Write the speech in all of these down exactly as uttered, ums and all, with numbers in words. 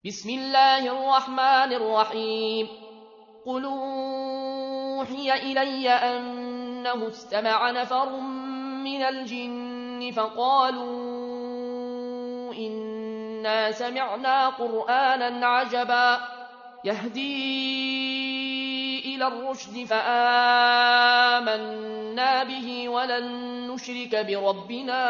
بسم الله الرحمن الرحيم قل أوحي إلي أنه استمع نفر من الجن فقالوا إنا سمعنا قرآنا عجبا يهدي إلى الرشد فآمنا به ولن نشرك بربنا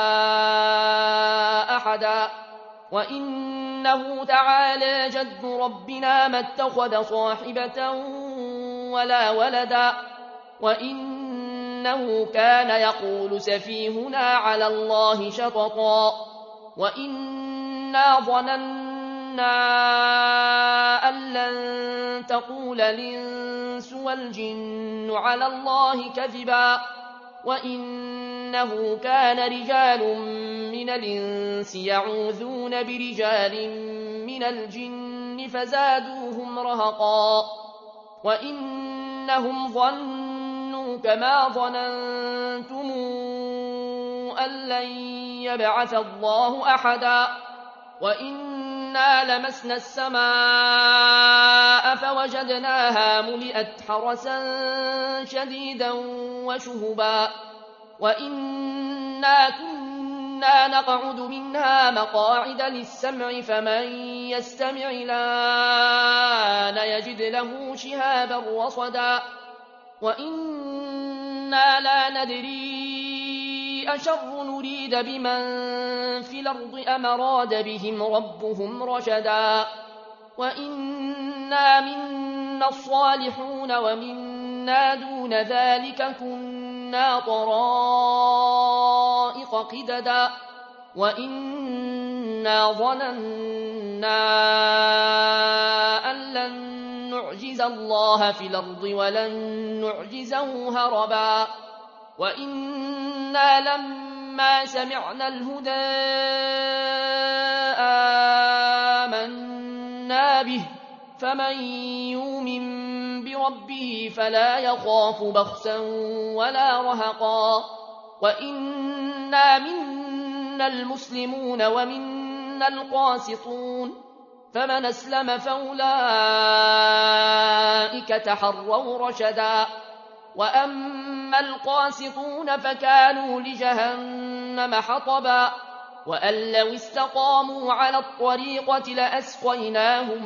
أحدا وإنه تعالى جد ربنا ما اتخذ صاحبة ولا ولدا وإنه كان يقول سفيهنا على الله شططا وإنا ظننا أن لن تقول الإنس والجن على الله كذبا وإنه كان رجال من الإنس يعوذون برجال من الجن فزادوهم رهقا وإنهم ظنوا كما ظننتم أن لن يبعث الله أحدا وإنا لمسنا السماء فوجدناها ملئت حرسا شديدا وشهبا وإنا كنا نقعد منها مقاعد للسمع فمن يستمع الآن يجد له شهابا رصدا وإنا لا ندري أشر نريد بمن في الأرض أم أراد بهم ربهم رشدا وإنا منا الصالحون ومنا دون ذلك كنا طرائق قددا وإنا ظننا أن لن نعجز الله في الأرض ولن نعجزه هربا وإنا لما سمعنا الهدى آمنا به فمن يؤمن بربه فلا يخاف بخسا ولا رهقا وإنا منا المسلمون ومنا القاسطون فمن أسلم فأولئك تحروا رشدا وأما القاسطون فكانوا لجهنم حطبا وأن لو استقاموا على الطريقة لأسقيناهم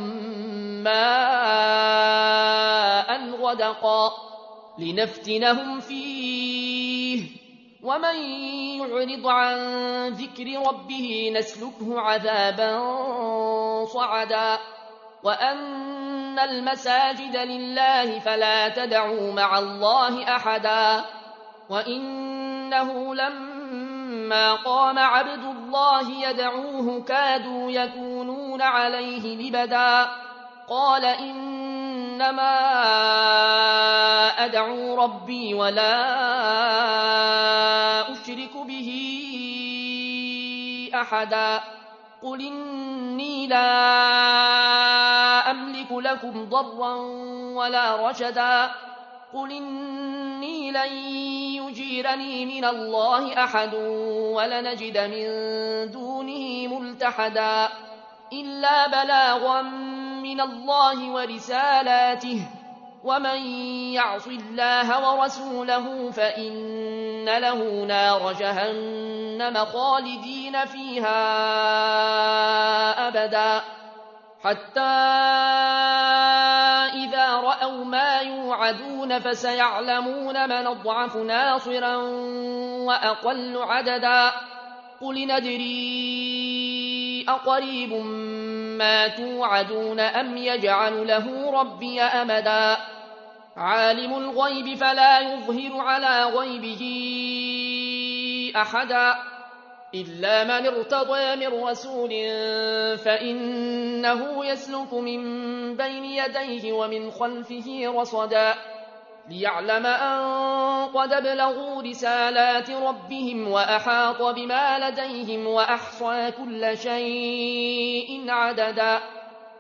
ماء غدقا لنفتنهم فيه ومن يعرض عن ذكر ربه نسلكه عذابا صعدا وأن المساجد لله فلا تدعوا مع الله أحدا وإنه لما قام عبد الله يدعوه كادوا يكونون عليه لبدا قال إنما أدعو ربي ولا أشرك به أحدا قل إني لا أملك لكم ضرا ولا رشدا قل إني لن يجيرني من الله أحد ولنجد من دونه ملتحدا إلا بلاغا من الله ورسالاته ومن يعص الله ورسوله فإن له نار جهنم خالدين فيها أبدا حتى إذا رأوا ما يوعدون فسيعلمون من أضعف ناصرا وأقل عددا قل ندري أقريب ما توعدون أم يجعل له ربي أمدا عالم الغيب فلا يظهر على غيبه أحدا إلا من ارتضى من رسول فإنه يسلك من بين يديه ومن خلفه رصدا ليعلم أن قد ابلغوا رسالات ربهم وأحاط بما لديهم وأحصى كل شيء عددا